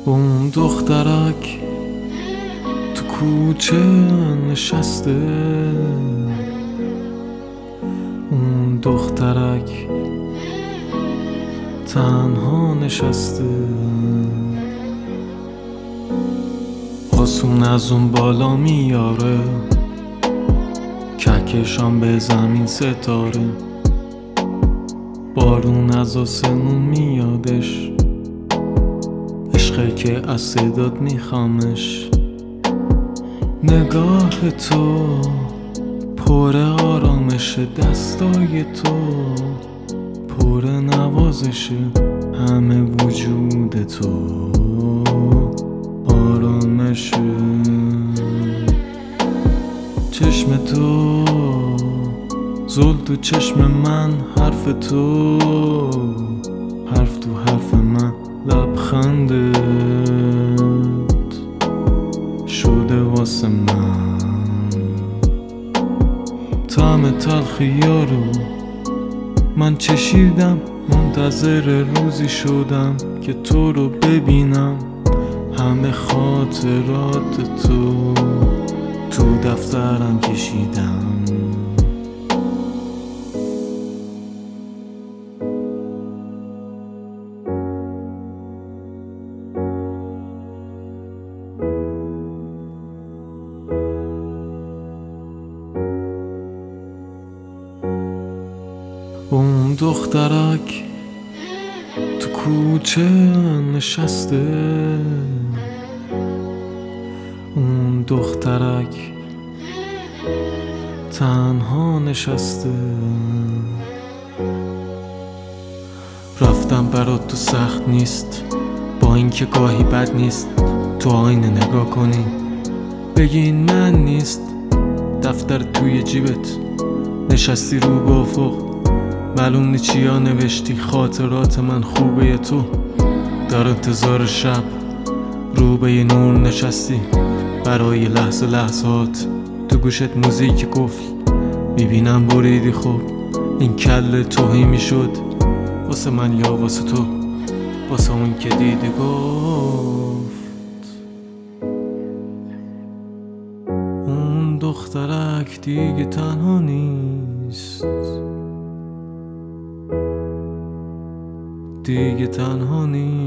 اون دخترک تو کوچه نشسته، اون دخترک تنها نشسته. آسون از اون بالا میاره، کهکشان به زمین ستاره. بارون از آسمون میادش، عشقه که از صدات میخوامش. نگاه تو پر آرامشه، دستای تو پر نوازشه. همه وجود تو آرامشه. چشم تو زل تو چشم من، حرف تو حرف تو حرف من. لبخندت شده واسه من طعم تلخیا رو من چشیدم. منتظر روزی شدم که تو رو ببینم. همه خاطرات تو دفترم کشیدم. اون دخترک تو کوچه نشسته، اون دخترک تنها نشسته. رفتم برات تو سخت نیست، با اینکه گاهی بد نیست تو آینه نگاه کنی بگی این من نیست. دفتر توی جیبت نشستی رو به افق، معلوم نی چیا نوشتی. خاطرات من خوبه تو در انتظار شب، رو به یه نور نشستی برای لحظه لحظات. تو گوشت موزیک قفل میبینم بریدی. خب این کل توهی میشد واسه من یا واسه تو؟ واسه اون که دیدی گفت. اون دخترک دیگه تنها نیست، دیگه تنها نیست.